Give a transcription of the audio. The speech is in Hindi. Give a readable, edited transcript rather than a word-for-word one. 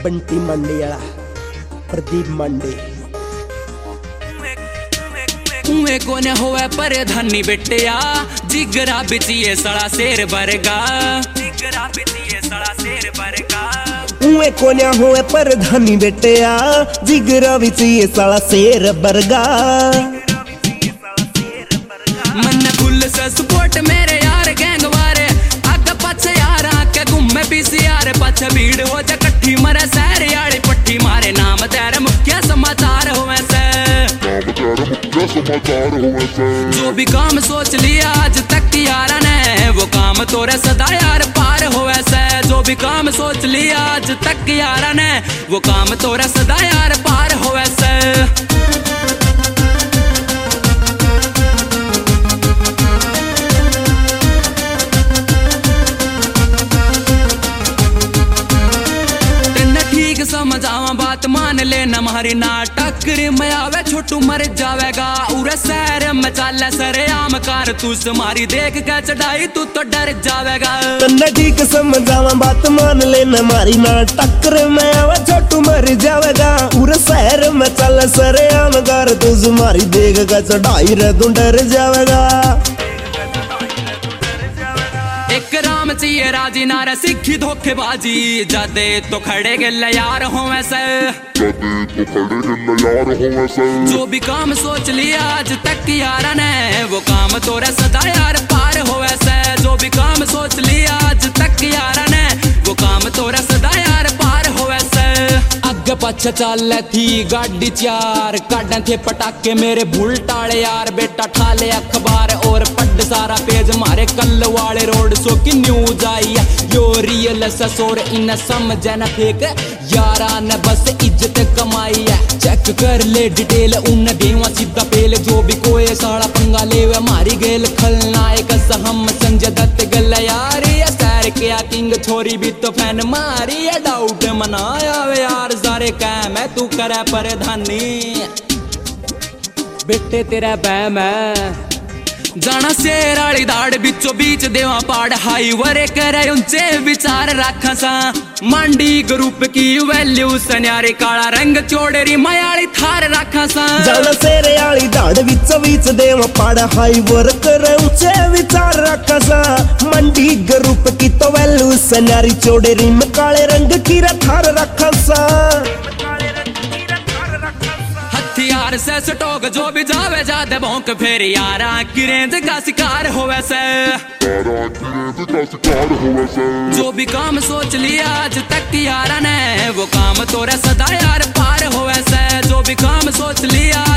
बंटी मंडी वाला प्रदीप मंडी कुएं कोने होवे पर धनी बेटिया जिगरा बिचिए सड़ा शेर बरगा जिगरा बिचिए सड़ा शेर बरगा कुएं कोने होवे पर धनी बेटिया जिगरा बिचिए सड़ा शेर बरगा मन फुल से सपोर्ट मेरे यार गैंग वारे आगे पीछे यार आके घूमे पीसी यार पीछे भीड़ हो जा कट्ठी मरे शहर यारी पट्टी मारे नाम तेरे मुख्य समाचार होवे से जो भी काम सोच लिया आज तक यारा ने वो काम तोरे सदा यार पार होवे से जो भी काम सोच लिया आज तक यारा ने वो काम तोरे सदा यार पार होवे से समझावा बात मान लेना हमारी नाटक में आवे छोटू मर जावेगा उरे शहर में चाले सरे आम कार तू मारी देख के चढ़ाई तू तो डर जावेगा तन्ने ठीक समझावा बात मान लेना हमारी नाटक में आवे छोटू मर जावेगा उरे शहर में चाले सरे आम कार तू मारी देख के चढ़ाई रे तू डर जावेगा एक राम चाहिए राजी नारा सिखी धोखेबाजी जादे तो खड़े गल यार हो वैसे जो भी काम सोच लिया आज तक यारा ने वो काम तोरा सदा यार पार हो वैसे जो भी काम सोच लिया आज तक यारा ने वो काम तोरा सदा यार पार हो वैसे अगे पीछे चल थी गाड़ी चार काटे थे पटाके मेरे भूल टाले यार बेटा ठाले अखबार और पढ़ सारा पेज मारे कल वाले रोड सो की न्यूज आई है यो रियल ससुर इन समझ न फेक यारा ने बस इज्जत कमाई है चेक कर ले डिटेल उन देवा सीधा पेल जो भी कोई साड़ा पंगा ले मारी गेल खलनायक हम संजय दत्त गल यारी सैर के किंग छोरी भी तो फैन मारी है डाउट मनाया वे यार सारे कह मैं तू करे परधानी बेटे तेरा बह मैं जाना शेर आली दाड़ बिचो बीच देवा पाड़ हाई वरे करे ऊंचे विचार रखा सा मंडी ग्रुप की वैल्यू सन्यारे काला रंग चोड़ेरी मयाली थार रखा सा जाना शेर आली दाड़ बिचो बीच देवा पाड़ हाई वरे करे ऊंचे विचार रखा सा मंडी ग्रुप की तो वैल्यू सन्यारी चोड़ेरी में काले रंग की थार रखा सा हथियार से स्टॉक जो भी जावे जादे भौंक फेर यारा की रेंज का शिकार होवे से जो भी काम सोच लिया आज तक यारा ने वो काम तोरा सदा यार पार होवे से जो भी काम सोच लिया